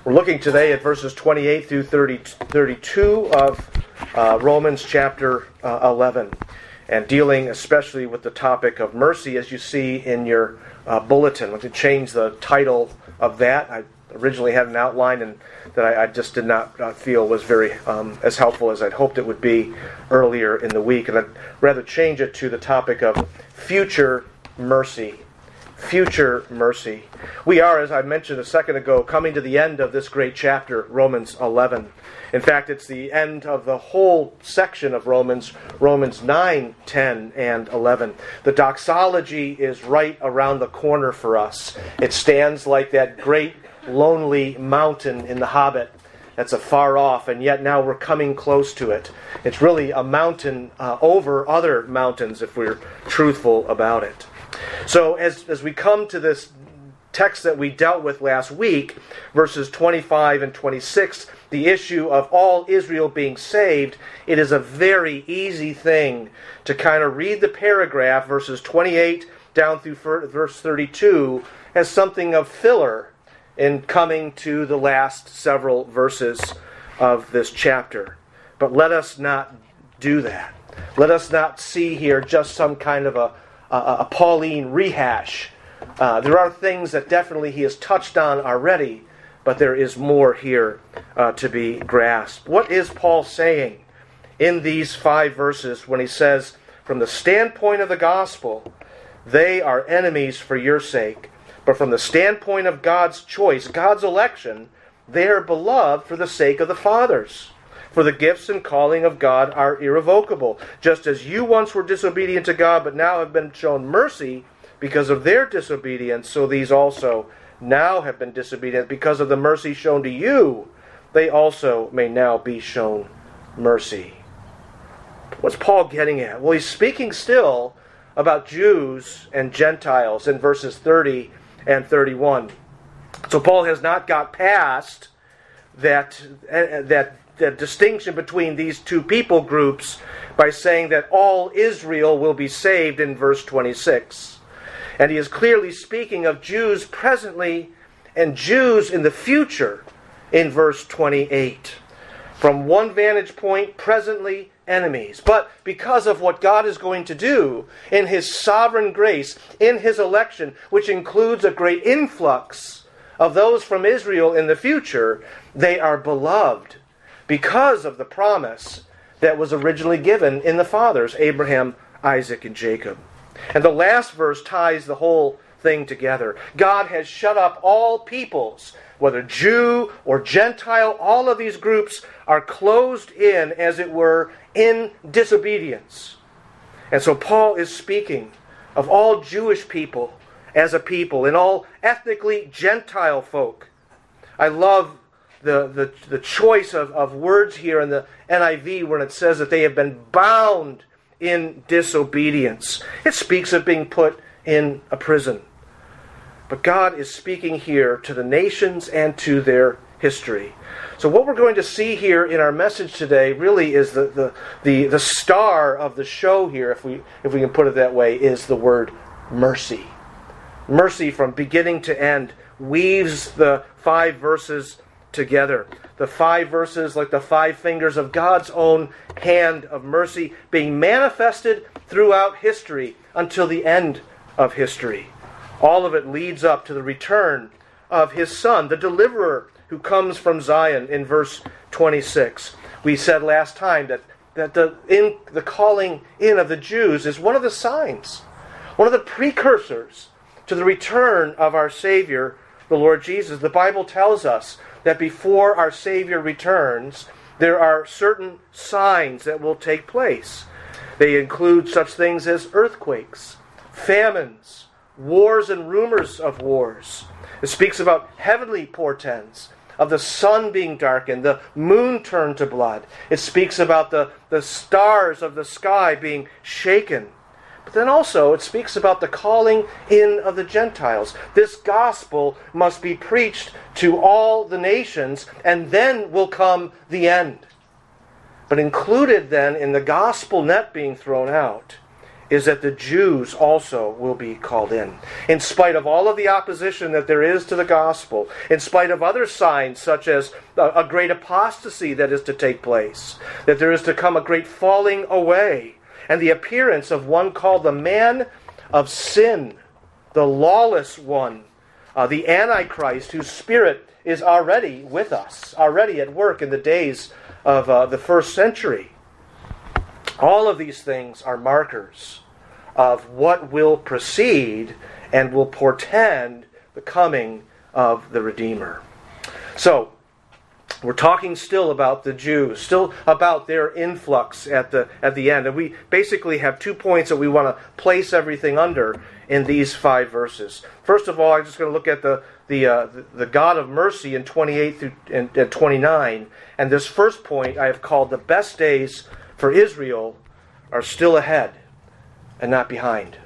We're looking today at verses 28 through 32 of Romans chapter 11, and dealing especially with the topic of mercy, as you see in your bulletin. I'd like to change the title of that. I originally had an outline and that I just did not feel was very as helpful as I'd hoped it would be earlier in the week, and I'd rather change it to the topic of future mercy. Future mercy. We are, as I mentioned a second ago, coming to the end of this great chapter, Romans 11. In fact, it's the end of the whole section of Romans 9, 10, and 11. The doxology is right around the corner for us. It stands like that great lonely mountain in The Hobbit that's afar off, and yet now we're coming close to it. It's really a mountain over other mountains, if we're truthful about it. So as we come to this text that we dealt with last week, verses 25 and 26, the issue of all Israel being saved, it is a very easy thing to kind of read the paragraph, verses 28 down through verse 32, as something of filler in coming to the last several verses of this chapter. But let us not do that. Let us not see here just some kind of a Pauline rehash. There are things that definitely he has touched on already, but there is more here to be grasped. What is Paul saying in these 5 verses when he says, from the standpoint of the gospel, they are enemies for your sake, but from the standpoint of God's choice, God's election, they are beloved for the sake of the fathers. For the gifts and calling of God are irrevocable. Just as you once were disobedient to God, but now have been shown mercy because of their disobedience, so these also now have been disobedient because of the mercy shown to you. They also may now be shown mercy. What's Paul getting at? Well, he's speaking still about Jews and Gentiles in verses 30 and 31. So Paul has not got past that distinction between these two people groups by saying that all Israel will be saved in verse 26. And he is clearly speaking of Jews presently and Jews in the future in verse 28. From one vantage point, presently enemies. But because of what God is going to do in His sovereign grace, in His election, which includes a great influx of those from Israel in the future, they are beloved because of the promise that was originally given in the fathers, Abraham, Isaac, and Jacob. And the last verse ties the whole thing together. God has shut up all peoples, whether Jew or Gentile, all of these groups are closed in, as it were, in disobedience. And so Paul is speaking of all Jewish people as a people, and all ethnically Gentile folk. I love the choice of words here in the NIV when it says that they have been bound in disobedience. It speaks of being put in a prison. But God is speaking here to the nations and to their history. So what we're going to see here in our message today really is the star of the show here, if we can put it that way, is the word mercy. Mercy from beginning to end weaves the 5 verses together. The 5 verses like the 5 fingers of God's own hand of mercy being manifested throughout history until the end of history. All of it leads up to the return of His Son, the deliverer who comes from Zion in verse 26. We said last time that the calling in of the Jews is one of the signs, one of the precursors to the return of our Savior, the Lord Jesus. The Bible tells us that before our Savior returns, there are certain signs that will take place. They include such things as earthquakes, famines, wars and rumors of wars. It speaks about heavenly portents, of the sun being darkened, the moon turned to blood. It speaks about the stars of the sky being shaken. But then also it speaks about the calling in of the Gentiles. This gospel must be preached to all the nations, and then will come the end. But included then in the gospel net being thrown out is that the Jews also will be called in. In spite of all of the opposition that there is to the gospel, in spite of other signs such as a great apostasy that is to take place, that there is to come a great falling away, and the appearance of one called the man of sin, the lawless one, the Antichrist, whose spirit is already with us, already at work in the days of the first century. All of these things are markers of what will precede and will portend the coming of the Redeemer. So, we're talking still about the Jews, still about their influx at the end. And we basically have 2 points that we want to place everything under in these 5 verses. First of all, I'm just going to look at the God of mercy in 28 through 29. And this first point I have called the best days for Israel are still ahead and not behind.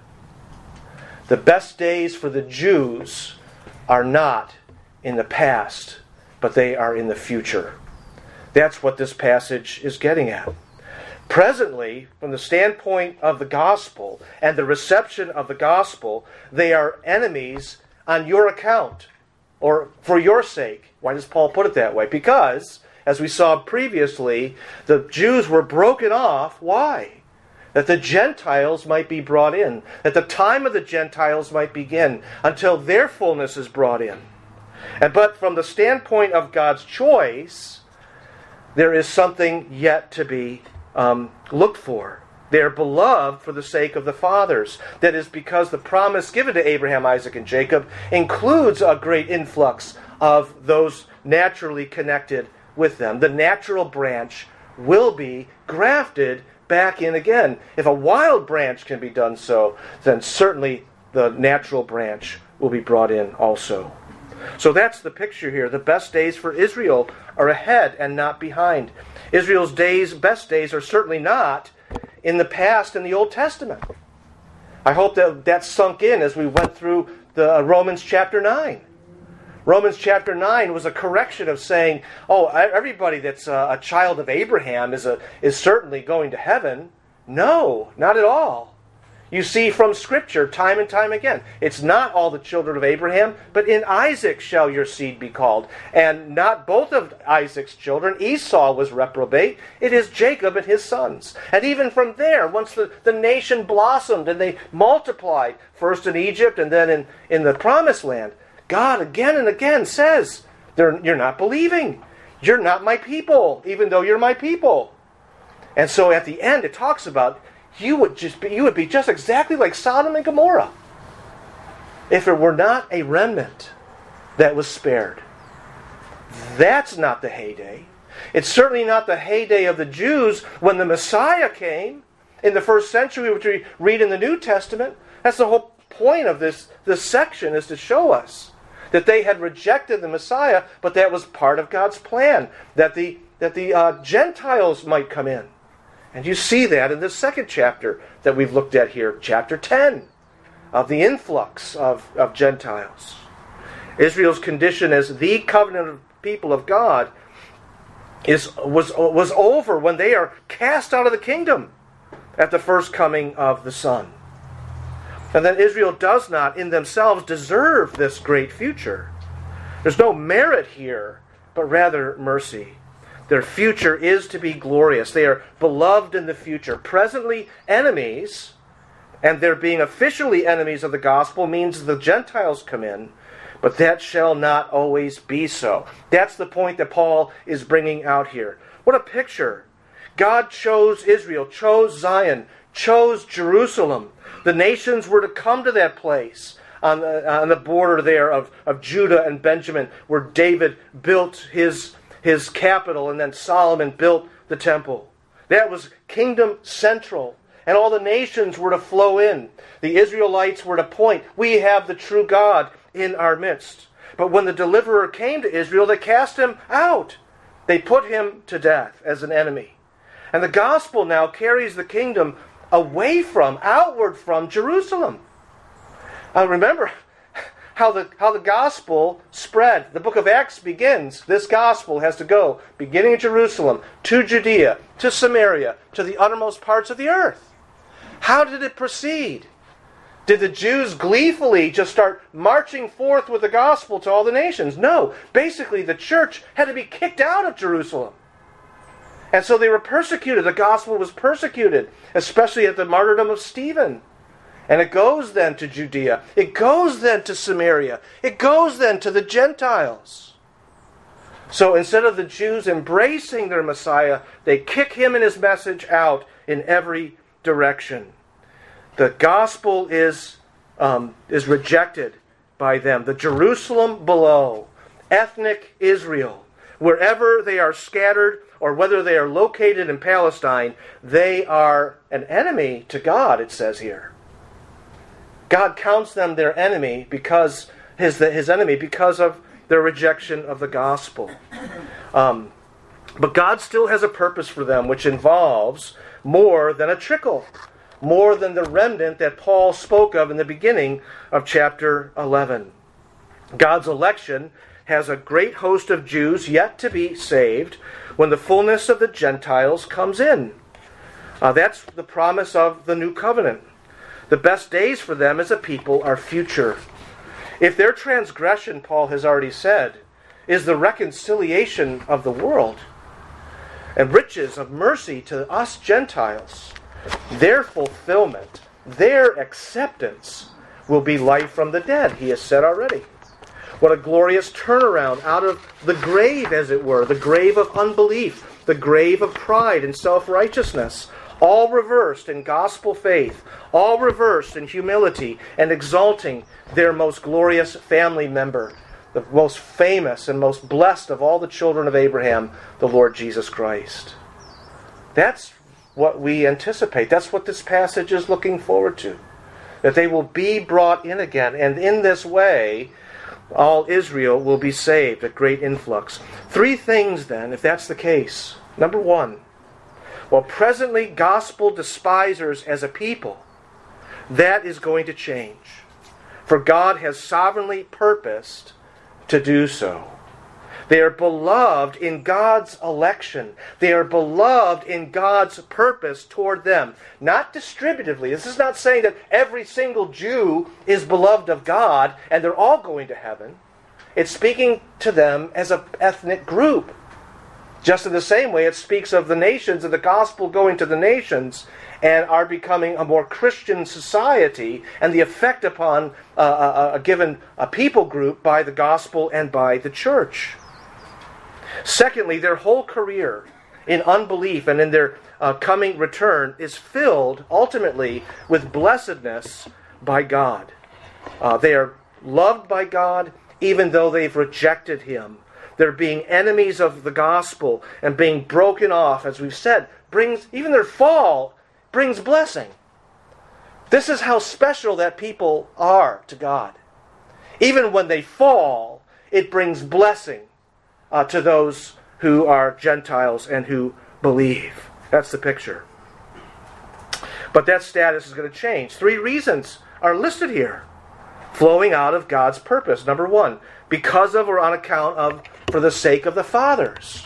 The best days for the Jews are not in the past, but they are in the future. That's what this passage is getting at. Presently, from the standpoint of the gospel and the reception of the gospel, they are enemies on your account, or for your sake. Why does Paul put it that way? Because, as we saw previously, the Jews were broken off. Why? That the Gentiles might be brought in, that the time of the Gentiles might begin until their fullness is brought in. But from the standpoint of God's choice, there is something yet to be looked for. They are beloved for the sake of the fathers. That is because the promise given to Abraham, Isaac, and Jacob includes a great influx of those naturally connected with them. The natural branch will be grafted back in again. If a wild branch can be done so, then certainly the natural branch will be brought in also. So that's the picture here. The best days for Israel are ahead and not behind. Israel's best days are certainly not in the past in the Old Testament. I hope that sunk in as we went through the Romans chapter 9. Romans chapter 9 was a correction of saying, oh, everybody that's a child of Abraham is certainly going to heaven. No, not at all. You see from Scripture time and time again. It's not all the children of Abraham, but in Isaac shall your seed be called. And not both of Isaac's children. Esau was reprobate. It is Jacob and his sons. And even from there, once the nation blossomed and they multiplied, first in Egypt and then in the Promised Land, God again and again says, you're not believing. You're not my people, even though you're my people. And so at the end it talks about you would be just exactly like Sodom and Gomorrah if it were not a remnant that was spared. That's not the heyday. It's certainly not the heyday of the Jews when the Messiah came in the first century, which we read in the New Testament. That's the whole point of this section, is to show us that they had rejected the Messiah, but that was part of God's plan, that the Gentiles might come in. And you see that in the second chapter that we've looked at here, chapter 10, of the influx of Gentiles. Israel's condition as the covenant people of God was over when they are cast out of the kingdom at the first coming of the Son. And then Israel does not in themselves deserve this great future. There's no merit here, but rather mercy. Their future is to be glorious. They are beloved in the future. Presently enemies, and their being officially enemies of the gospel means the Gentiles come in, but that shall not always be so. That's the point that Paul is bringing out here. What a picture. God chose Israel, chose Zion, chose Jerusalem. The nations were to come to that place on the border there of Judah and Benjamin, where David built his capital, and then Solomon built the temple. That was kingdom central. And all the nations were to flow in. The Israelites were to point, we have the true God in our midst. But when the deliverer came to Israel, they cast him out. They put him to death as an enemy. And the gospel now carries the kingdom away from, outward from Jerusalem. Remember how the gospel spread. The book of Acts begins. This gospel has to go, beginning in Jerusalem, to Judea, to Samaria, to the uttermost parts of the earth. How did it proceed? Did the Jews gleefully just start marching forth with the gospel to all the nations? No. Basically, the church had to be kicked out of Jerusalem. And so they were persecuted. The gospel was persecuted, especially at the martyrdom of Stephen. And it goes then to Judea. It goes then to Samaria. It goes then to the Gentiles. So instead of the Jews embracing their Messiah, they kick him and his message out in every direction. The gospel is rejected by them. The Jerusalem below, ethnic Israel, wherever they are scattered or whether they are located in Palestine, they are an enemy to God, it says here. God counts them their enemy because his enemy because of their rejection of the gospel. But God still has a purpose for them, which involves more than a trickle, more than the remnant that Paul spoke of in the beginning of chapter 11. God's election has a great host of Jews yet to be saved when the fullness of the Gentiles comes in. That's the promise of the new covenant. The best days for them as a people are future. If their transgression, Paul has already said, is the reconciliation of the world and riches of mercy to us Gentiles, their fulfillment, their acceptance will be life from the dead, he has said already. What a glorious turnaround out of the grave, as it were, the grave of unbelief, the grave of pride and self-righteousness, all reversed in gospel faith, all reversed in humility and exalting their most glorious family member, the most famous and most blessed of all the children of Abraham, the Lord Jesus Christ. That's what we anticipate. That's what this passage is looking forward to. That they will be brought in again. And in this way, all Israel will be saved, a great influx. Three things then, if that's the case. Number one, while presently gospel despisers as a people, that is going to change. For God has sovereignly purposed to do so. They are beloved in God's election. They are beloved in God's purpose toward them. Not distributively. This is not saying that every single Jew is beloved of God and they're all going to heaven. It's speaking to them as an ethnic group. Just in the same way it speaks of the nations and the gospel going to the nations and are becoming a more Christian society and the effect upon a given people group by the gospel and by the church. Secondly, their whole career in unbelief and in their coming return is filled ultimately with blessedness by God. They are loved by God even though they've rejected Him. They're being enemies of the gospel and being broken off, as we've said, even their fall brings blessing. This is how special that people are to God. Even when they fall, it brings blessing to those who are Gentiles and who believe. That's the picture. But that status is going to change. Three reasons are listed here, flowing out of God's purpose. Number one, because of or on account of, for the sake of the fathers.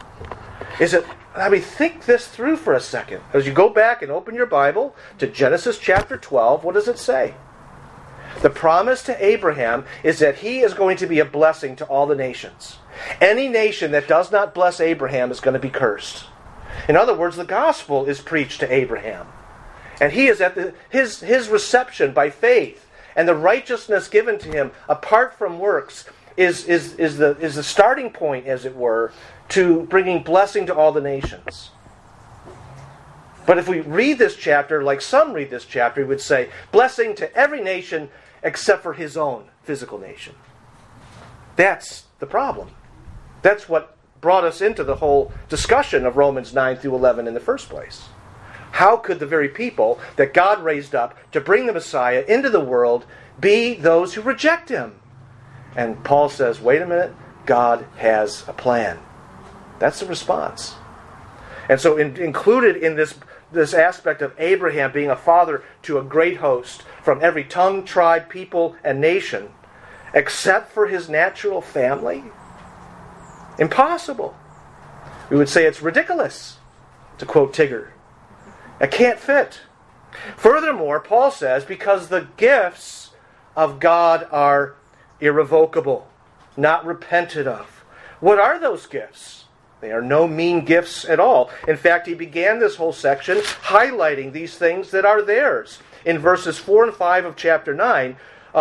Think this through for a second. As you go back and open your Bible to Genesis chapter 12, what does it say? The promise to Abraham is that he is going to be a blessing to all the nations. Any nation that does not bless Abraham is going to be cursed. In other words, the gospel is preached to Abraham. And he is at his reception by faith. And the righteousness given to him, apart from works, is the starting point, as it were, to bringing blessing to all the nations. But if we read this chapter, like some read this chapter, we would say, blessing to every nation except for his own physical nation. That's the problem. That's what brought us into the whole discussion of Romans 9 through 11 in the first place. How could the very people that God raised up to bring the Messiah into the world be those who reject him? And Paul says, wait a minute, God has a plan. That's the response. And so included in this aspect of Abraham being a father to a great host from every tongue, tribe, people, and nation, except for his natural family? Impossible. We would say it's ridiculous, to quote Tigger. It can't fit. Furthermore, Paul says, because the gifts of God are irrevocable, not repented of. What are those gifts? They are no mean gifts at all. In fact, he began this whole section highlighting these things that are theirs. In verses 4 and 5 of chapter 9,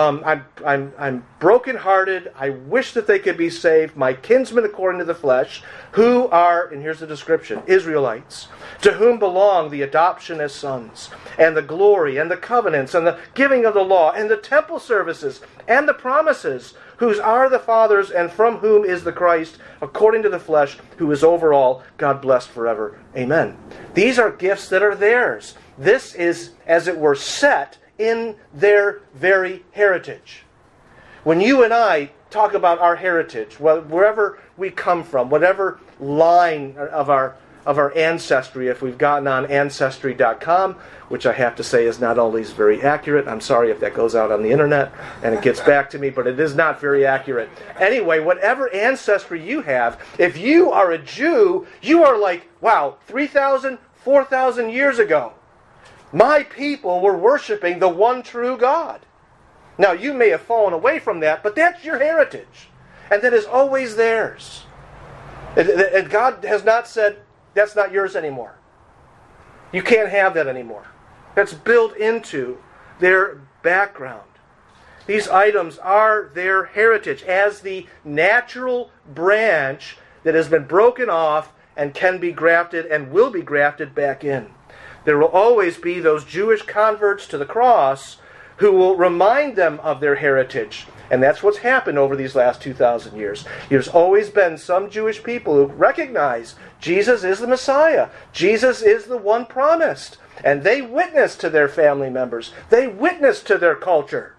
I'm brokenhearted. I wish that they could be saved. My kinsmen according to the flesh, who are, and here's the description, Israelites, to whom belong the adoption as sons, and the glory, and the covenants, and the giving of the law, and the temple services, and the promises, whose are the fathers, and from whom is the Christ, according to the flesh, who is over all, God blessed forever. Amen. These are gifts that are theirs. This is, as it were, set in their very heritage. When you and I talk about our heritage, wherever we come from, whatever line of our ancestry, if we've gotten on Ancestry.com, which I have to say is not always very accurate. I'm sorry if that goes out on the internet and it gets back to me, but it is not very accurate. Anyway, whatever ancestry you have, if you are a Jew, you are like, wow, 3,000, 4,000 years ago, my people were worshiping the one true God. Now, you may have fallen away from that, but that's your heritage. And that is always theirs. And God has not said, that's not yours anymore. You can't have that anymore. That's built into their background. These items are their heritage as the natural branch that has been broken off and can be grafted and will be grafted back in. There will always be those Jewish converts to the cross who will remind them of their heritage. And that's what's happened over these last 2,000 years. There's always been some Jewish people who recognize Jesus is the Messiah. Jesus is the one promised. And they witness to their family members. They witness to their culture.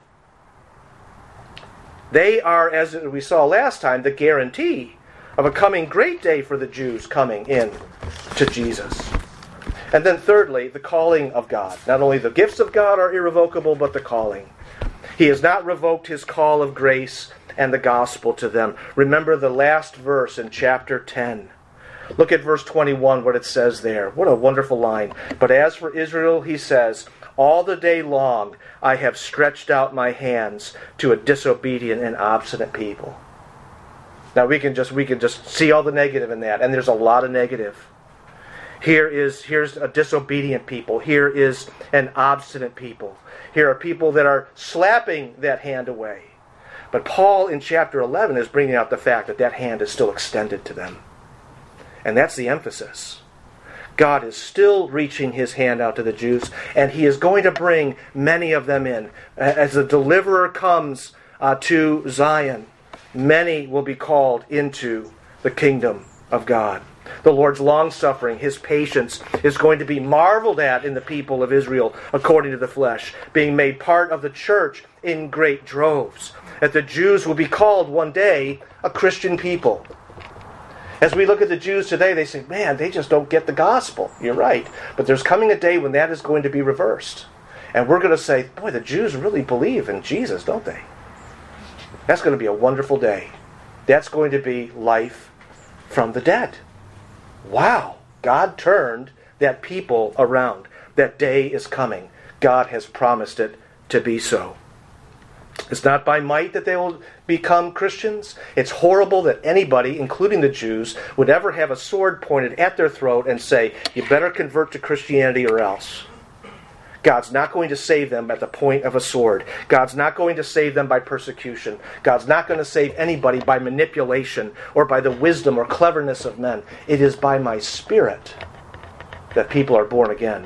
They are, as we saw last time, the guarantee of a coming great day for the Jews coming in to Jesus. And then thirdly, the calling of God. Not only the gifts of God are irrevocable, but the calling. He has not revoked his call of grace and the gospel to them. Remember the last verse in chapter 10. Look at verse 21, what it says there. What a wonderful line. But as for Israel, he says, all the day long I have stretched out my hands to a disobedient and obstinate people. Now we can just see all the negative in that, and there's a lot of negative. Here's a disobedient people. Here is an obstinate people. Here are people that are slapping that hand away. But Paul in chapter 11 is bringing out the fact that that hand is still extended to them. And that's the emphasis. God is still reaching his hand out to the Jews, and he is going to bring many of them in. As the deliverer comes to Zion, many will be called into the kingdom of God. The Lord's long-suffering, his patience, is going to be marveled at in the people of Israel according to the flesh, being made part of the church in great droves. That the Jews will be called one day a Christian people. As we look at the Jews today, they say, man, they just don't get the gospel. You're right. But there's coming a day when that is going to be reversed. And we're going to say, boy, the Jews really believe in Jesus, don't they? That's going to be a wonderful day. That's going to be life from the dead. Wow, God turned that people around. That day is coming. God has promised it to be so. It's not by might that they will become Christians. It's horrible that anybody, including the Jews, would ever have a sword pointed at their throat and say, you better convert to Christianity or else. God's not going to save them at the point of a sword. God's not going to save them by persecution. God's not going to save anybody by manipulation or by the wisdom or cleverness of men. It is by my Spirit that people are born again.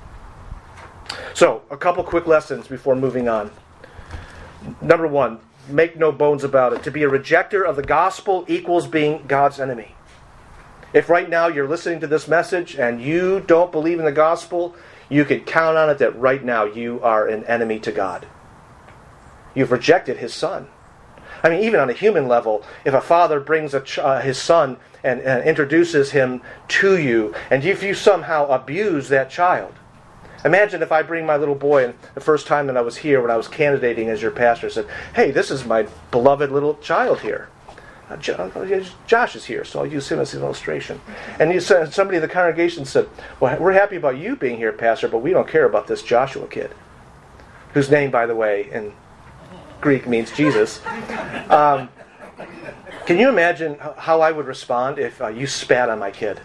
So, a couple quick lessons before moving on. Number one, make no bones about it. To be a rejecter of the gospel equals being God's enemy. If right now you're listening to this message and you don't believe in the gospel, you can count on it that right now you are an enemy to God. You've rejected his son. I mean, even on a human level, if a father brings his son and introduces him to you, and if you somehow abuse that child. Imagine if I bring my little boy, and the first time that I was here when I was candidating as your pastor, said, hey, this is my beloved little child here. Josh is here, so I'll use him as an illustration. And somebody in the congregation said, well, we're happy about you being here, Pastor, but we don't care about this Joshua kid, whose name, by the way, in Greek means Jesus. Can you imagine how I would respond if you spat on my kid?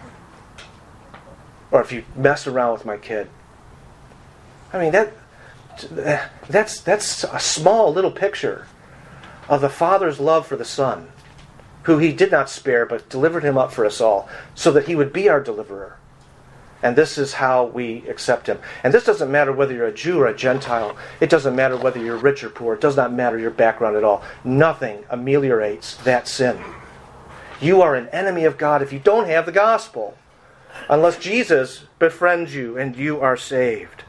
Or if you messed around with my kid? I mean, that's a small little picture of the Father's love for the Son, who He did not spare, but delivered Him up for us all, so that He would be our deliverer. And this is how we accept Him. And this doesn't matter whether you're a Jew or a Gentile. It doesn't matter whether you're rich or poor. It does not matter your background at all. Nothing ameliorates that sin. You are an enemy of God if you don't have the gospel, unless Jesus befriends you and you are saved.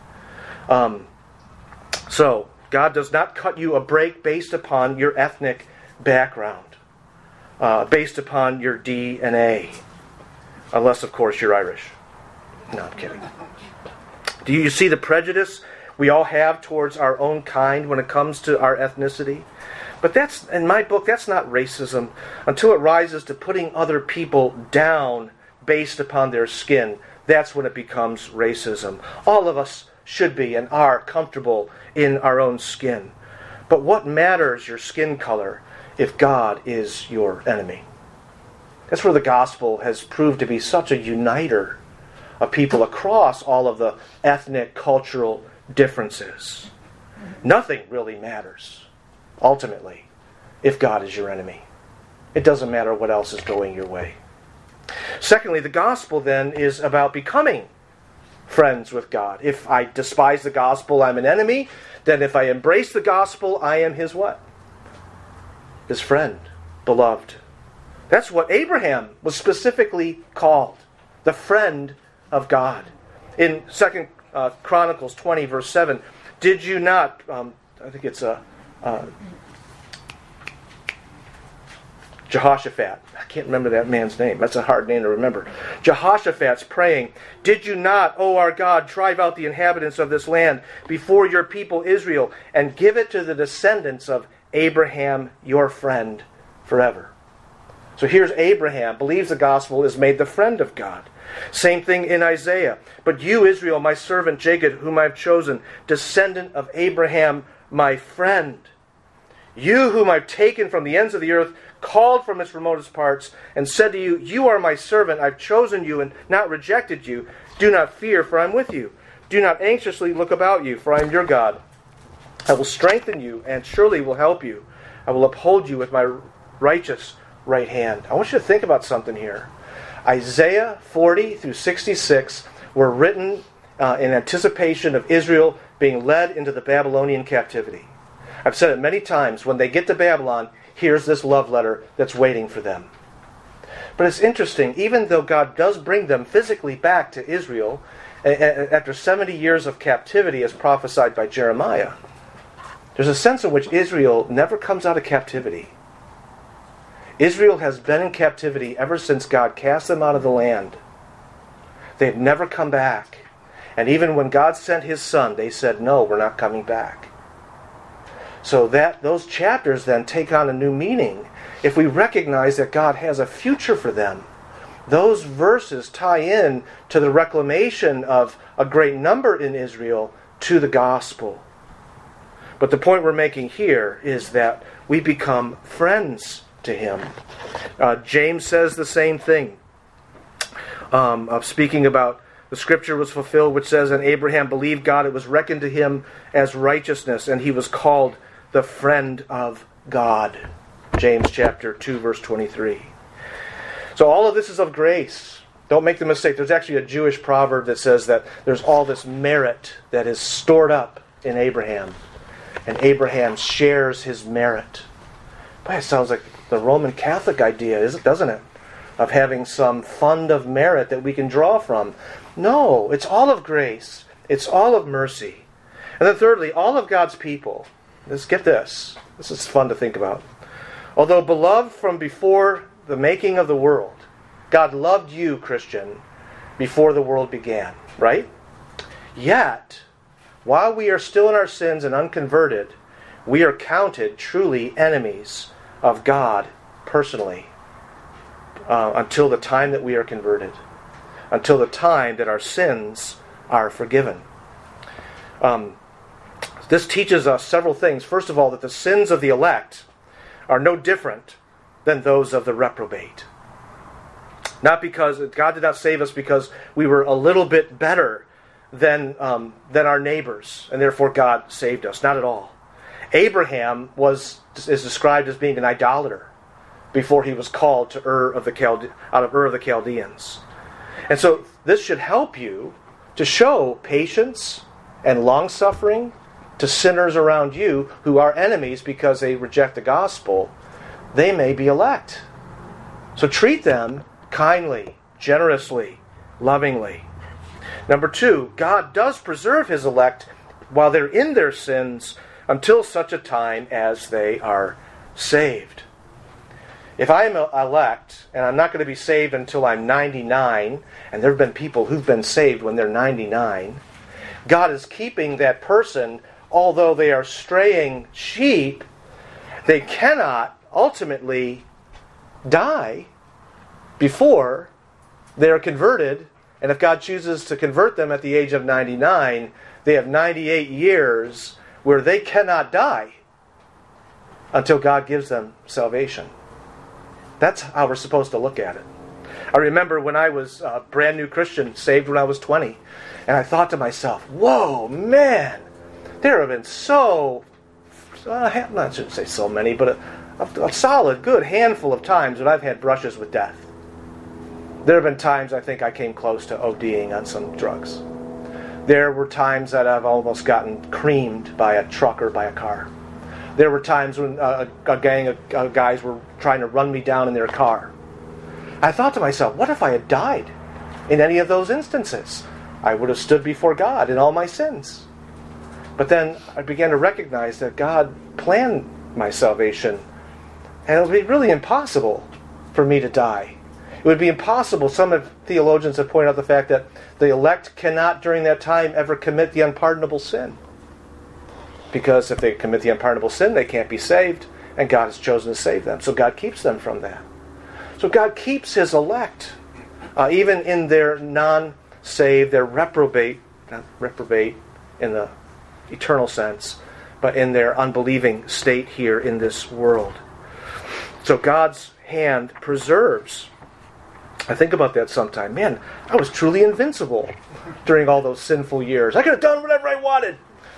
So, God does not cut you a break based upon your ethnic background, based upon your DNA, unless, of course, you're Irish. No, I'm kidding. Do you see the prejudice we all have towards our own kind when it comes to our ethnicity? But that's, in my book, that's not racism until it rises to putting other people down based upon their skin. That's when it becomes racism. All of us should be and are comfortable in our own skin. But what matters your skin color if God is your enemy? That's where the gospel has proved to be such a uniter of people across all of the ethnic, cultural differences. Nothing really matters, ultimately, if God is your enemy. It doesn't matter what else is going your way. Secondly, the gospel then is about becoming friends with God. If I despise the gospel, I'm an enemy. Then if I embrace the gospel, I am His what? His friend, beloved. That's what Abraham was specifically called, the friend of God. In 2 Chronicles 20, verse 7, did you not, I think it's Jehoshaphat. I can't remember that man's name. That's a hard name to remember. Jehoshaphat's praying, did you not, O our God, drive out the inhabitants of this land before your people Israel and give it to the descendants of Abraham, your friend, forever? So here's Abraham, believes the gospel, is made the friend of God. Same thing in Isaiah. But you, Israel, my servant Jacob, whom I have chosen, descendant of Abraham, my friend. You whom I've taken from the ends of the earth, called from its remotest parts, and said to you, you are my servant, I've chosen you and not rejected you. Do not fear, for I am with you. Do not anxiously look about you, for I am your God. I will strengthen you and surely will help you. I will uphold you with my righteous right hand. I want you to think about something here. Isaiah 40 through 66 were written in anticipation of Israel being led into the Babylonian captivity. I've said it many times, when they get to Babylon, here's this love letter that's waiting for them. But it's interesting, even though God does bring them physically back to Israel after 70 years of captivity as prophesied by Jeremiah, there's a sense in which Israel never comes out of captivity. Israel has been in captivity ever since God cast them out of the land. They've never come back. And even when God sent His Son, they said, no, we're not coming back. So those chapters then take on a new meaning if we recognize that God has a future for them. Those verses tie in to the reclamation of a great number in Israel to the gospel. But the point we're making here is that we become friends to Him. James says the same thing, of speaking about the scripture was fulfilled, which says, and Abraham believed God, it was reckoned to him as righteousness, and he was called the friend of God. James chapter 2, verse 23. So all of this is of grace. Don't make the mistake. There's actually a Jewish proverb that says that there's all this merit that is stored up in Abraham, and Abraham shares his merit. Boy, it sounds like the Roman Catholic idea, doesn't it? Of having some fund of merit that we can draw from. No, it's all of grace. It's all of mercy. And then thirdly, all of God's people. Let's get this. This is fun to think about. Although beloved from before the making of the world, God loved you, Christian, before the world began, right? Yet, while we are still in our sins and unconverted, we are counted truly enemies of God personally until the time that we are converted, until the time that our sins are forgiven. This teaches us several things. First of all, that the sins of the elect are no different than those of the reprobate. Not because God did not save us because we were a little bit better than our neighbors, and therefore God saved us. Not at all. Abraham is described as being an idolater before he was called to out of Ur of the Chaldeans. And so this should help you to show patience and long-suffering to sinners around you who are enemies because they reject the gospel. They may be elect. So treat them kindly, generously, lovingly. Number 2, God does preserve His elect while they're in their sins until such a time as they are saved. If I am elect, and I'm not going to be saved until I'm 99, and there have been people who've been saved when they're 99, God is keeping that person, although they are straying sheep, they cannot ultimately die before they are converted. And if God chooses to convert them at the age of 99, they have 98 years where they cannot die until God gives them salvation. That's how we're supposed to look at it. I remember when I was a brand new Christian, saved when I was 20, and I thought to myself, whoa, man, there have been I shouldn't say so many, but a solid, good handful of times that I've had brushes with death. There have been times I think I came close to ODing on some drugs. There were times that I've almost gotten creamed by a truck or by a car. There were times when a gang of guys were trying to run me down in their car. I thought to myself, what if I had died in any of those instances? I would have stood before God in all my sins. But then I began to recognize that God planned my salvation, and it would be really impossible for me to die. It would be impossible. Some theologians have pointed out the fact that the elect cannot during that time ever commit the unpardonable sin. Because if they commit the unpardonable sin, they can't be saved, and God has chosen to save them. So God keeps them from that. So God keeps His elect, even in their non-saved, their reprobate, not reprobate in the eternal sense, but in their unbelieving state here in this world. So God's hand preserves. I think about that sometime. Man, I was truly invincible during all those sinful years. I could have done whatever I wanted.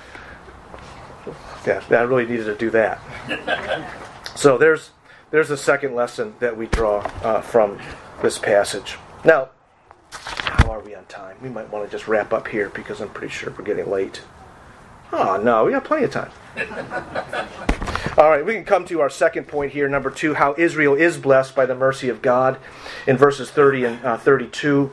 Yeah, I really needed to do that. So there's a second lesson that we draw from this passage. Now, how are we on time? We might want to just wrap up here because I'm pretty sure we're getting late. Oh, no, we got plenty of time. All right, we can come to our second point here, number 2, how Israel is blessed by the mercy of God in verses 30 and 32.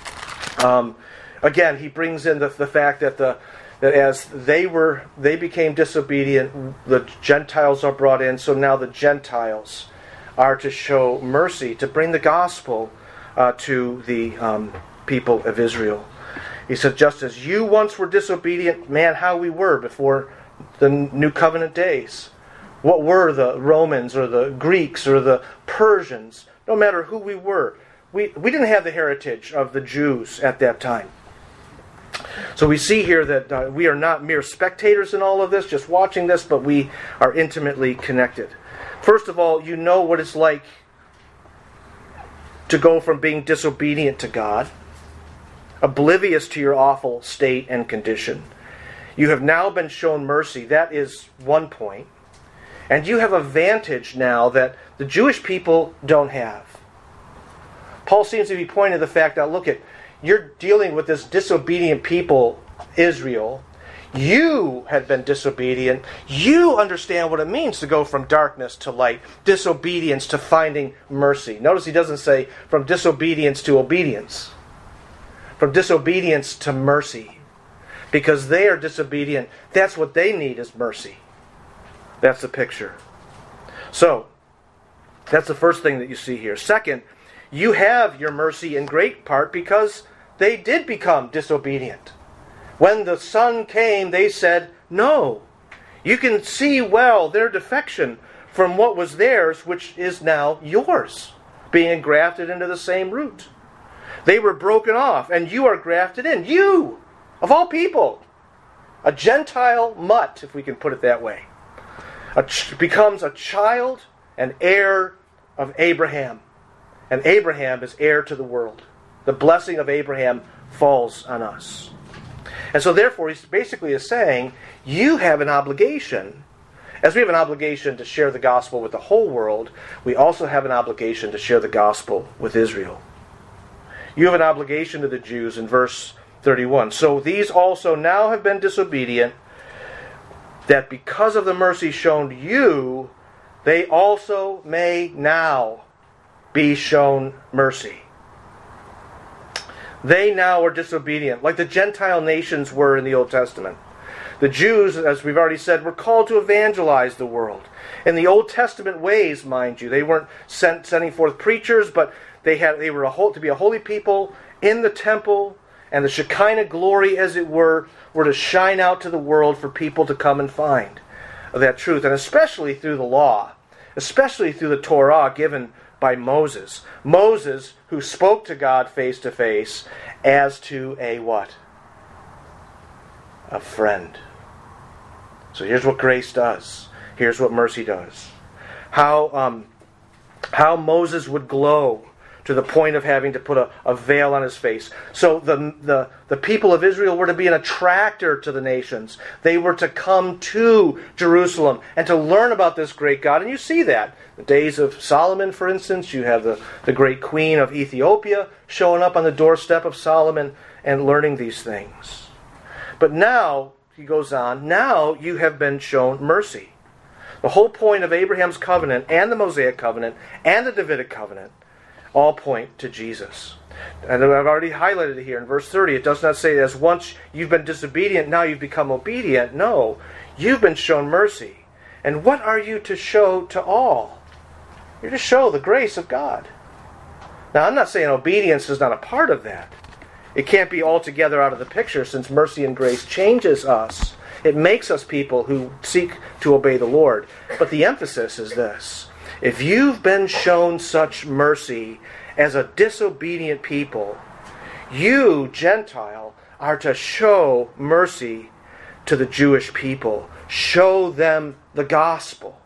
Again, he brings in the fact that as they became disobedient, the Gentiles are brought in, so now the Gentiles are to show mercy, to bring the gospel to the people of Israel. He said, just as you once were disobedient, man, how we were before the New Covenant days. What were the Romans or the Greeks or the Persians? No matter who we were. We didn't have the heritage of the Jews at that time. So we see here that we are not mere spectators in all of this, just watching this, but we are intimately connected. First of all, you know what it's like to go from being disobedient to God, oblivious to your awful state and condition. You have now been shown mercy. That is one point. And you have a vantage now that the Jewish people don't have. Paul seems to be pointing to the fact that, look, you're dealing with this disobedient people, Israel. You had been disobedient. You understand what it means to go from darkness to light, disobedience to finding mercy. Notice he doesn't say from disobedience to obedience. From disobedience to mercy. Because they are disobedient. That's what they need is mercy. That's the picture. So, that's the first thing that you see here. Second, you have your mercy in great part because they did become disobedient. When the Son came, they said, no. You can see well their defection from what was theirs, which is now yours, being engrafted into the same root. They were broken off, and you are grafted in. You, of all people, a Gentile mutt, if we can put it that way, becomes a child and heir of Abraham. And Abraham is heir to the world. The blessing of Abraham falls on us. And so therefore, he basically is saying, you have an obligation. As we have an obligation to share the gospel with the whole world, we also have an obligation to share the gospel with Israel. You have an obligation to the Jews in verse 31. So these also now have been disobedient, that because of the mercy shown you, they also may now be shown mercy. They now are disobedient, like the Gentile nations were in the Old Testament. The Jews, as we've already said, were called to evangelize the world. In the Old Testament ways, mind you. They weren't sending forth preachers, but they were to be a holy people in the temple, and the Shekinah glory, as it were to shine out to the world for people to come and find that truth. And especially through the law, especially through the Torah given by Moses. Moses, who spoke to God face to face as to a what? A friend. So here's what grace does. Here's what mercy does. How Moses would glow to the point of having to put a veil on his face. So the people of Israel were to be an attractor to the nations. They were to come to Jerusalem and to learn about this great God. And you see that. The days of Solomon, for instance, you have the great queen of Ethiopia showing up on the doorstep of Solomon and learning these things. But now, he goes on, now you have been shown mercy. The whole point of Abraham's covenant and the Mosaic covenant and the Davidic covenant all point to Jesus. And I've already highlighted it here in verse 30. It does not say as once you've been disobedient, now you've become obedient. No, you've been shown mercy. And what are you to show to all? You're to show the grace of God. Now, I'm not saying obedience is not a part of that. It can't be altogether out of the picture, since mercy and grace changes us. It makes us people who seek to obey the Lord. But the emphasis is this. If you've been shown such mercy as a disobedient people, you, Gentile, are to show mercy to the Jewish people. Show them the gospel.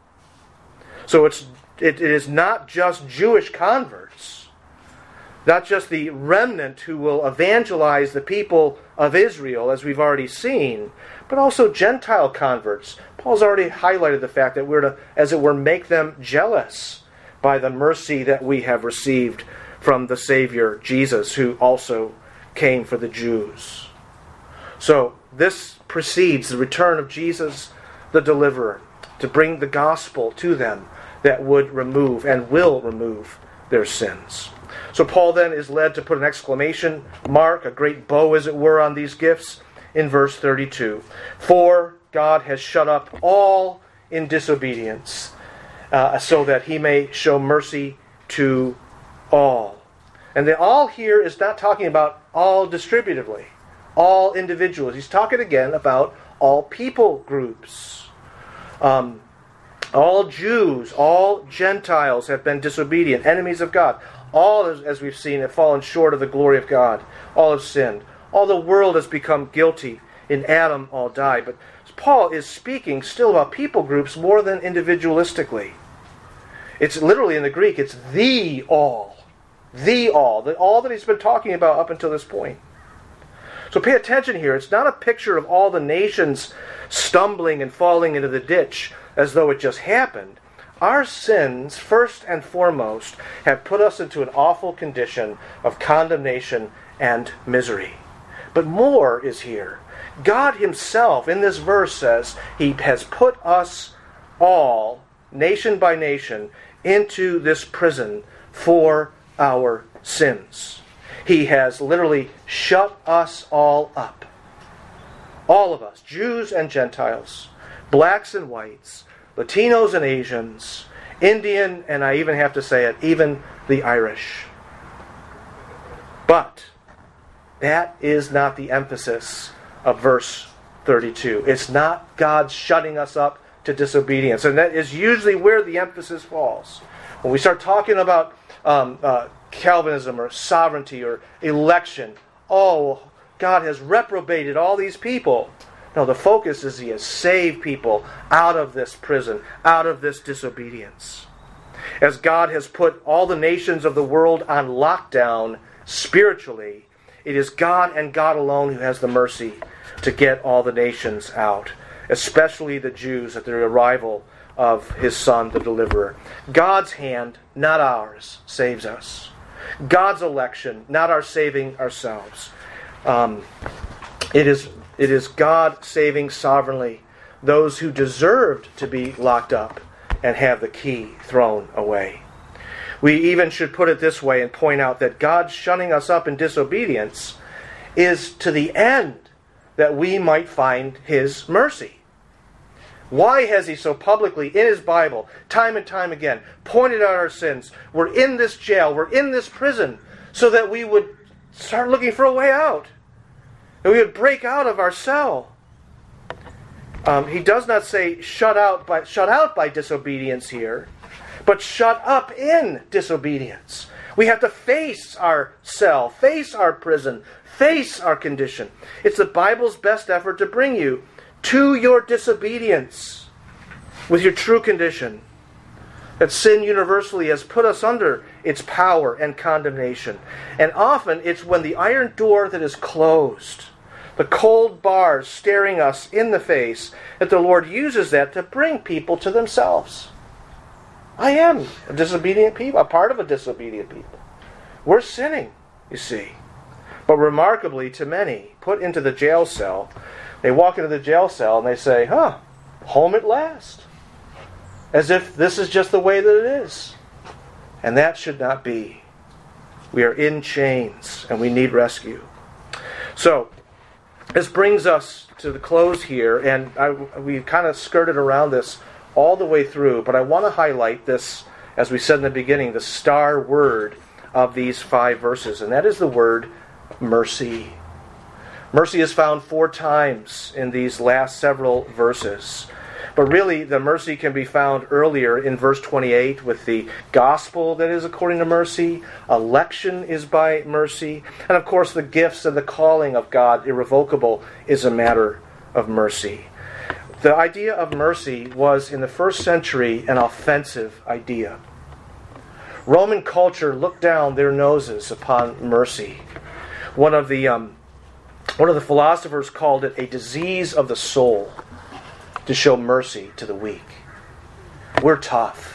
So it is not just Jewish converts, not just the remnant who will evangelize the people of Israel, as we've already seen, but also Gentile converts. Paul's already highlighted the fact that we're to, as it were, make them jealous by the mercy that we have received from the Savior, Jesus, who also came for the Jews. So this precedes the return of Jesus, the deliverer, to bring the gospel to them that would remove and will remove their sins. So Paul then is led to put an exclamation mark, a great bow as it were, on these gifts in verse 32. For God has shut up all in disobedience, so that he may show mercy to all. And the all here is not talking about all distributively, all individuals. He's talking again about all people groups. All Jews, all Gentiles have been disobedient, enemies of God. All, as we've seen, have fallen short of the glory of God. All have sinned. All the world has become guilty. In Adam all died. But Paul is speaking still about people groups more than individualistically. It's literally in the Greek, it's the all. The all that he's been talking about up until this point. So pay attention here. It's not a picture of all the nations stumbling and falling into the ditch as though it just happened. Our sins, first and foremost, have put us into an awful condition of condemnation and misery. But more is here. God himself, in this verse, says he has put us all, nation by nation, into this prison for our sins. He has literally shut us all up. All of us, Jews and Gentiles, blacks and whites, Latinos and Asians, Indian, and I even have to say it, even the Irish. But that is not the emphasis of verse 32. It's not God shutting us up to disobedience. And that is usually where the emphasis falls. When we start talking about Calvinism or sovereignty or election, oh, God has reprobated all these people. No, the focus is He has saved people out of this prison, out of this disobedience. As God has put all the nations of the world on lockdown spiritually, it is God and God alone who has the mercy to get all the nations out, especially the Jews at the arrival of His Son, the Deliverer. God's hand, not ours, saves us. God's election, not our saving ourselves. It is God saving sovereignly those who deserved to be locked up and have the key thrown away. We even should put it this way and point out that God shunning us up in disobedience is to the end that we might find His mercy. Why has He so publicly in His Bible, time and time again, pointed out our sins? We're in this jail, we're in this prison, so that we would start looking for a way out. And we would break out of our cell. He does not say shut out by disobedience here, but shut up in disobedience. We have to face our cell, face our prison, face our condition. It's the Bible's best effort to bring you to your disobedience with your true condition. That sin universally has put us under its power and condemnation. And often it's when the iron door that is closed, the cold bars staring us in the face, that the Lord uses that to bring people to themselves. I am a disobedient people, a part of a disobedient people. We're sinning, you see. But remarkably, to many, put into the jail cell, they walk into the jail cell and they say, home at last. As if this is just the way that it is. And that should not be. We are in chains and we need rescue. So, this brings us to the close here, and we kind of skirted around this all the way through, but I want to highlight this, as we said in the beginning, the star word of these 5 verses, and that is the word mercy. Mercy is found 4 times in these last several verses. But really, the mercy can be found earlier in verse 28 with the gospel that is according to mercy. Election is by mercy. And of course, the gifts and the calling of God, irrevocable, is a matter of mercy. The idea of mercy was, in the first century, an offensive idea. Roman culture looked down their noses upon mercy. One of the philosophers called it a disease of the soul, to show mercy to the weak. We're tough.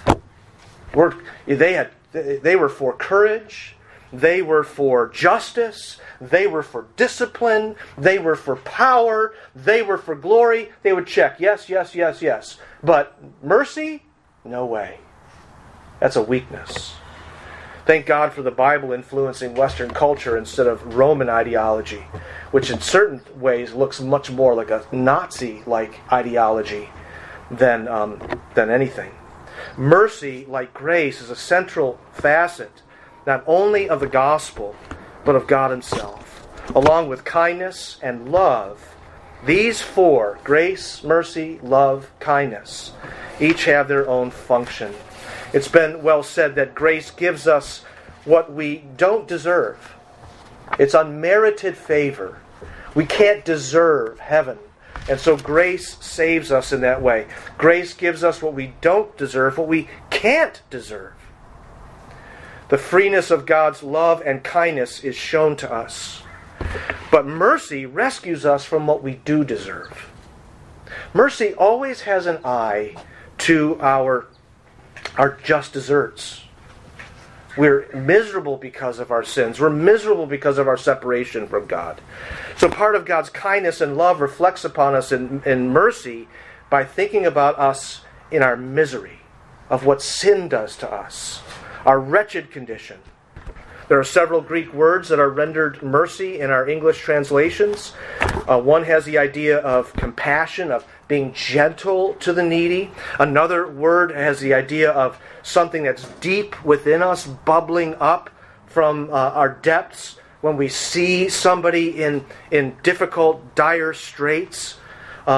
They were for courage. They were for justice. They were for discipline. They were for power. They were for glory. They would check, yes, yes, yes, yes. But mercy? No way. That's a weakness. Thank God for the Bible influencing Western culture instead of Roman ideology, which in certain ways looks much more like a Nazi-like ideology than anything. Mercy, like grace, is a central facet not only of the gospel, but of God Himself. Along with kindness and love, these 4, grace, mercy, love, kindness, each have their own function. It's been well said that grace gives us what we don't deserve. It's unmerited favor. We can't deserve heaven. And so grace saves us in that way. Grace gives us what we don't deserve, what we can't deserve. The freeness of God's love and kindness is shown to us. But mercy rescues us from what we do deserve. Mercy always has an eye to our just deserts. We're miserable because of our sins. We're miserable because of our separation from God. So part of God's kindness and love reflects upon us in mercy by thinking about us in our misery, of what sin does to us, our wretched condition. There are several Greek words that are rendered mercy in our English translations. One has the idea of compassion, of being gentle to the needy. Another word has the idea of something that's deep within us, bubbling up from our depths when we see somebody in difficult, dire straits.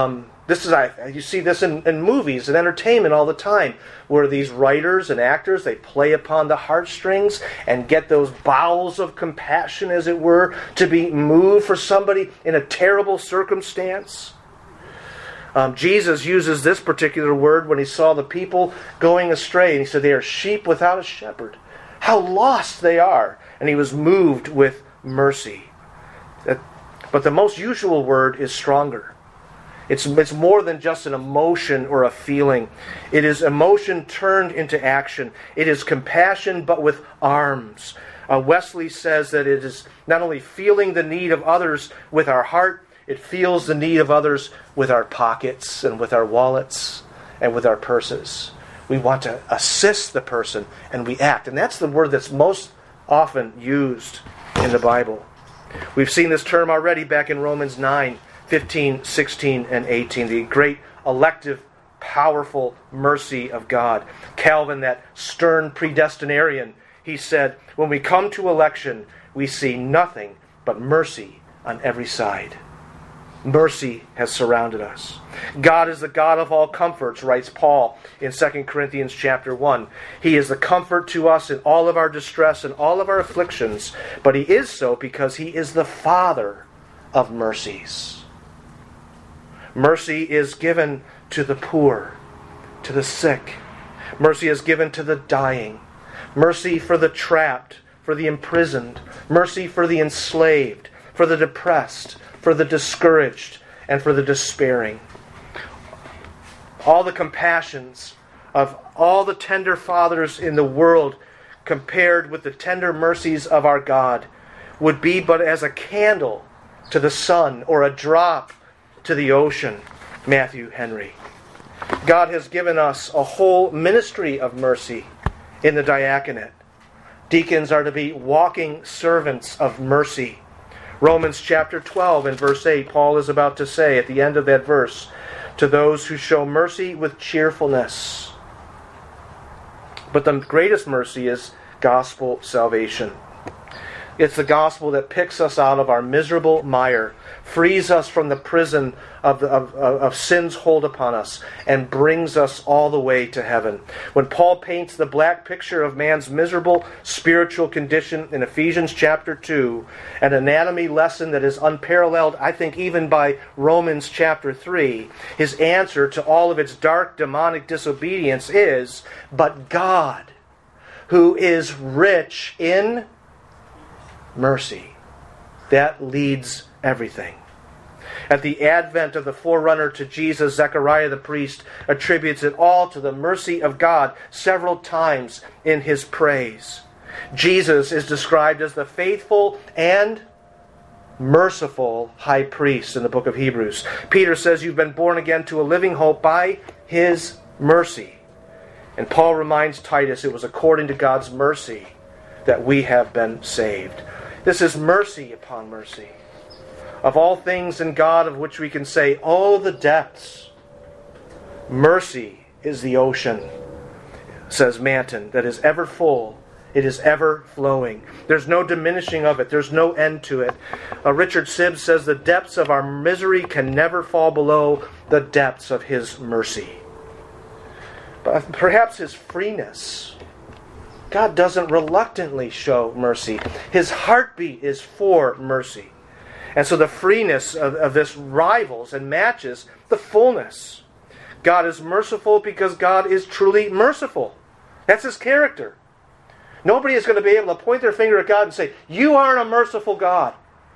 You see this in movies and entertainment all the time, where these writers and actors, they play upon the heartstrings and get those bowels of compassion, as it were, to be moved for somebody in a terrible circumstance. Jesus uses this particular word when he saw the people going astray, and he said, they are sheep without a shepherd. How lost they are. And he was moved with mercy. But the most usual word is stronger. It's more than just an emotion or a feeling. It is emotion turned into action. It is compassion, but with arms. Wesley says that it is not only feeling the need of others with our heart, it feels the need of others with our pockets and with our wallets and with our purses. We want to assist the person, and we act. And that's the word that's most often used in the Bible. We've seen this term already back in Romans 9, 15, 16, and 18. The great elective, powerful mercy of God. Calvin, that stern predestinarian, he said, when we come to election, we see nothing but mercy on every side. Mercy has surrounded us. God is the God of all comforts, writes Paul in 2 Corinthians chapter 1. He is the comfort to us in all of our distress and all of our afflictions, but He is so because He is the Father of mercies. Mercy is given to the poor, to the sick. Mercy is given to the dying. Mercy for the trapped, for the imprisoned. Mercy for the enslaved, for the depressed, for the discouraged, and for the despairing. All the compassions of all the tender fathers in the world compared with the tender mercies of our God would be but as a candle to the sun or a drop to the ocean. Matthew Henry. God has given us a whole ministry of mercy in the diaconate. Deacons are to be walking servants of mercy. Romans chapter 12 and verse 8, Paul is about to say at the end of that verse, to those who show mercy with cheerfulness. But the greatest mercy is gospel salvation. It's the gospel that picks us out of our miserable mire, frees us from the prison of sin's hold upon us, and brings us all the way to heaven. When Paul paints the black picture of man's miserable spiritual condition in Ephesians chapter 2, an anatomy lesson that is unparalleled, I think, even by Romans chapter 3, his answer to all of its dark demonic disobedience is, but God, who is rich in mercy. That leads everything. At the advent of the forerunner to Jesus, Zechariah the priest attributes it all to the mercy of God several times in his praise. Jesus is described as the faithful and merciful high priest in the book of Hebrews. Peter says you've been born again to a living hope by His mercy. And Paul reminds Titus it was according to God's mercy that we have been saved. This is mercy upon mercy. Of all things in God of which we can say, oh, the depths. Mercy is the ocean, says Manton, that is ever full. It is ever flowing. There's no diminishing of it. There's no end to it. Richard Sibbes says the depths of our misery can never fall below the depths of His mercy. But perhaps His freeness. God doesn't reluctantly show mercy. His heartbeat is for mercy. And so the freeness of this rivals and matches the fullness. God is merciful because God is truly merciful. That's His character. Nobody is going to be able to point their finger at God and say, you aren't a merciful God.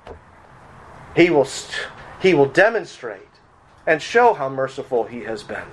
He will demonstrate and show how merciful He has been.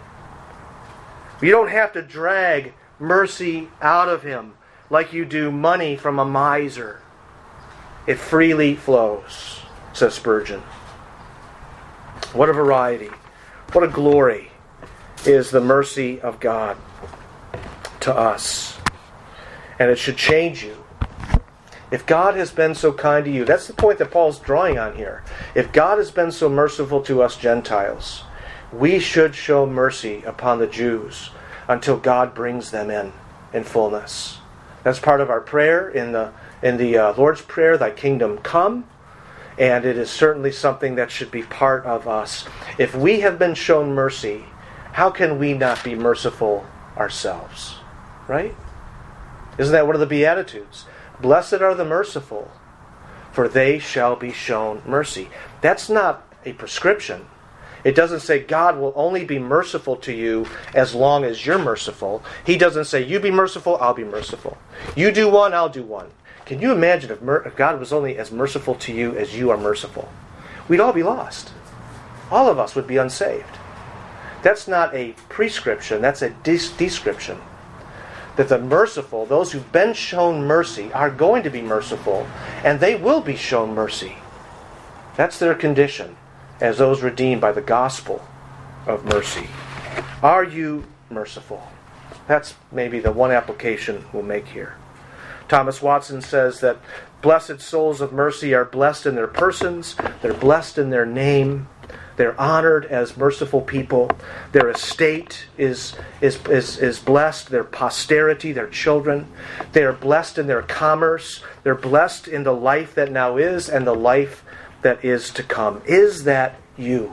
You don't have to drag mercy out of Him like you do money from a miser. It freely flows, says Spurgeon. What a variety, what a glory is the mercy of God to us. And it should change you. If God has been so kind to you, that's the point that Paul's drawing on here. If God has been so merciful to us Gentiles, we should show mercy upon the Jews until God brings them in fullness. That's part of our prayer in the Lord's Prayer, Thy kingdom come. And it is certainly something that should be part of us. If we have been shown mercy, how can we not be merciful ourselves? Right? Isn't that one of the Beatitudes? Blessed are the merciful, for they shall be shown mercy. That's not a prescription. It doesn't say God will only be merciful to you as long as you're merciful. He doesn't say, you be merciful, I'll be merciful. You do one, I'll do one. Can you imagine if God was only as merciful to you as you are merciful? We'd all be lost. All of us would be unsaved. That's not a prescription, that's a description. That the merciful, those who've been shown mercy, are going to be merciful, and they will be shown mercy. That's their condition, as those redeemed by the gospel of mercy. Are you merciful? That's maybe the one application we'll make here. Thomas Watson says that blessed souls of mercy are blessed in their persons, they're blessed in their name, they're honored as merciful people, their estate is blessed, their posterity, their children, they are blessed in their commerce, they're blessed in the life that now is and the life that is to come. Is that you?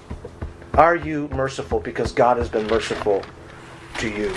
Are you merciful because God has been merciful to you?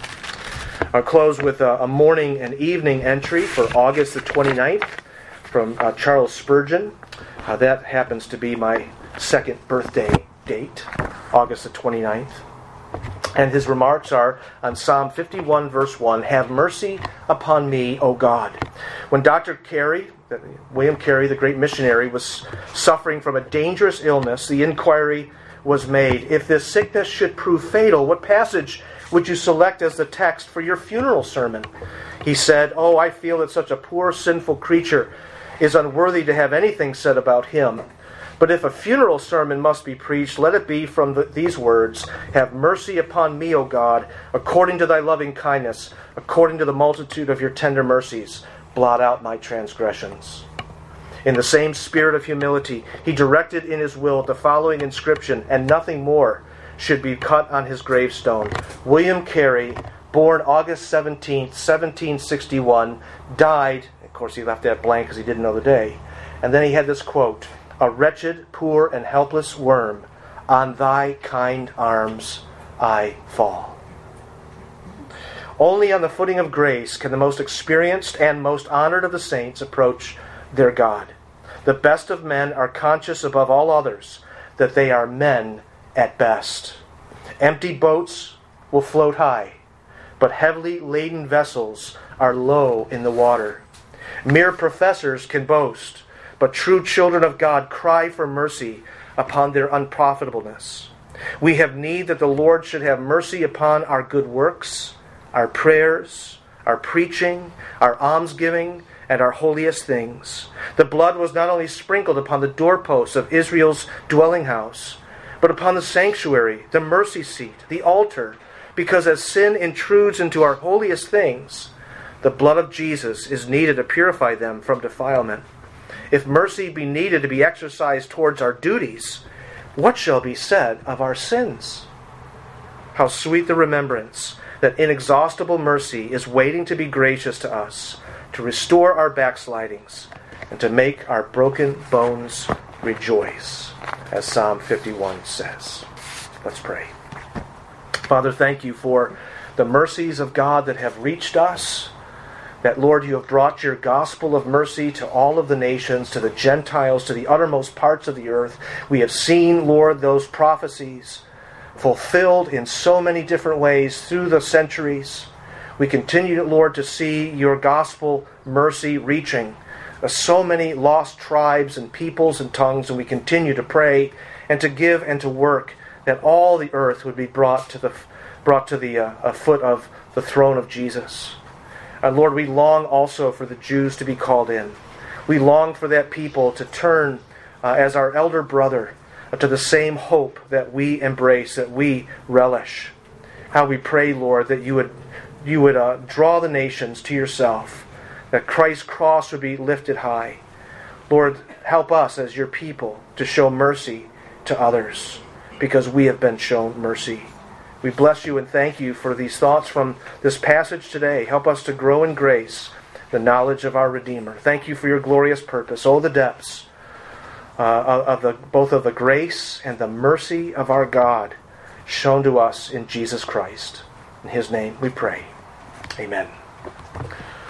I'll close with a morning and evening entry for August the 29th from Charles Spurgeon. That happens to be my second birthday date, August the 29th. And his remarks are on Psalm 51 verse 1, "Have mercy upon me, O God." When Dr. Carey, William Carey, the great missionary, was suffering from a dangerous illness, the inquiry was made, if this sickness should prove fatal, what passage would you select as the text for your funeral sermon? He said, "Oh, I feel that such a poor, sinful creature is unworthy to have anything said about him. But if a funeral sermon must be preached, let it be from these words, 'Have mercy upon me, O God, according to thy loving kindness, according to the multitude of your tender mercies, blot out my transgressions.'" In the same spirit of humility, he directed in his will the following inscription, and nothing more should be cut on his gravestone. William Carey, born August 17th, 1761, died, of course he left that blank because he didn't know the day, and then he had this quote, "A wretched, poor, and helpless worm, on thy kind arms I fall." Only on the footing of grace can the most experienced and most honored of the saints approach their God. The best of men are conscious above all others that they are men at best. Empty boats will float high, but heavily laden vessels are low in the water. Mere professors can boast, but true children of God cry for mercy upon their unprofitableness. We have need that the Lord should have mercy upon our good works, our prayers, our preaching, our almsgiving, and our holiest things. The blood was not only sprinkled upon the doorposts of Israel's dwelling house, but upon the sanctuary, the mercy seat, the altar, because as sin intrudes into our holiest things, the blood of Jesus is needed to purify them from defilement. If mercy be needed to be exercised towards our duties, what shall be said of our sins? How sweet the remembrance that inexhaustible mercy is waiting to be gracious to us, to restore our backslidings, and to make our broken bones rejoice, as Psalm 51 says. Let's pray. Father, thank you for the mercies of God that have reached us, that, Lord, you have brought your gospel of mercy to all of the nations, to the Gentiles, to the uttermost parts of the earth. We have seen, Lord, those prophecies fulfilled in so many different ways through the centuries. We continue, Lord, to see your gospel mercy reaching so many lost tribes and peoples and tongues, and we continue to pray and to give and to work that all the earth would be brought to the foot of the throne of Jesus. Lord, we long also for the Jews to be called in. We long for that people to turn as our elder brother to the same hope that we embrace, that we relish. How we pray, Lord, that you would draw the nations to yourself, that Christ's cross would be lifted high. Lord, help us as your people to show mercy to others, because we have been shown mercy. We bless you and thank you for these thoughts from this passage today. Help us to grow in grace, the knowledge of our Redeemer. Thank you for your glorious purpose. Oh, the depths both of the grace and the mercy of our God shown to us in Jesus Christ. In His name we pray. Amen.